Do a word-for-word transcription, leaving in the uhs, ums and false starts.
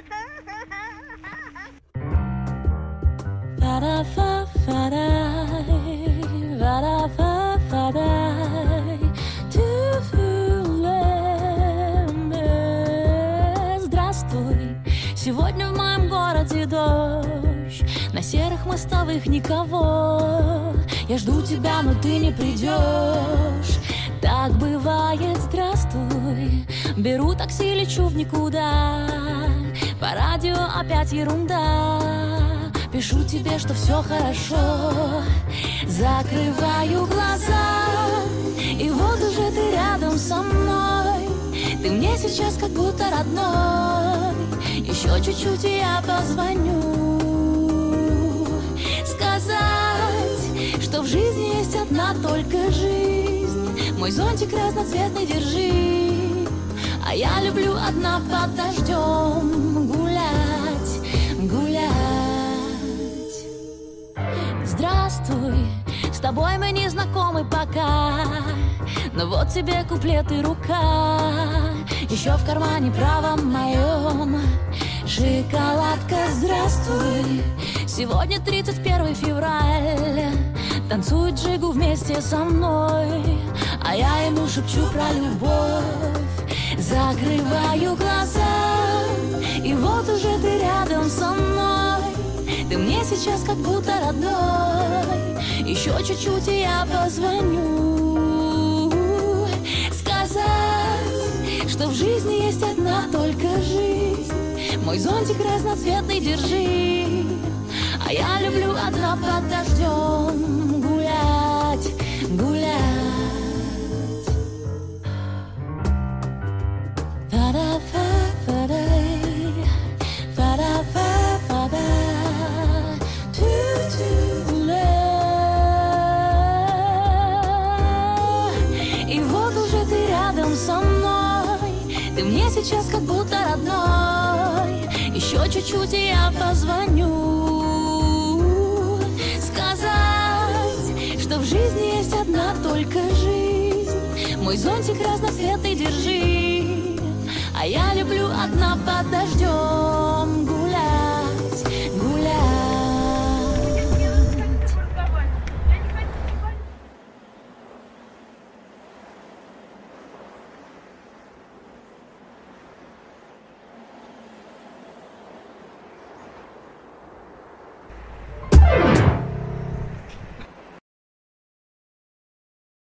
Здравствуй, сегодня в моем городе дождь, на серых мостовых никого. Я жду тебя, но ты не придешь. Так бывает, здравствуй. Беру такси, лечу в никуда. По радио опять ерунда. Пишу тебе, что все хорошо. Закрываю глаза, и вот уже ты рядом со мной. Ты мне сейчас как будто родной. Еще чуть-чуть и я позвоню. Сказать, что в жизни есть одна только жизнь. Мой зонтик разноцветный держи. А я люблю одна под дождем гулять, гулять. Здравствуй, с тобой мы не знакомы пока, но вот тебе куплет и рука. Еще в кармане правом моем шоколадка. Здравствуй, сегодня тридцать первое февраля. Танцует джигу вместе со мной, а я ему шепчу про любовь. Закрываю глаза, и вот уже ты рядом со мной. Ты мне сейчас как будто родной. Еще чуть-чуть и я позвоню. Сказать, что в жизни есть одна только жизнь. Мой зонтик разноцветный держи. А я люблю одна под дождем гулять, гулять. Сейчас как будто родной. Еще чуть-чуть и я позвоню. Сказать, что в жизни есть одна только жизнь. Мой зонтик разноцветный держи. А я люблю одна под дождем гулять.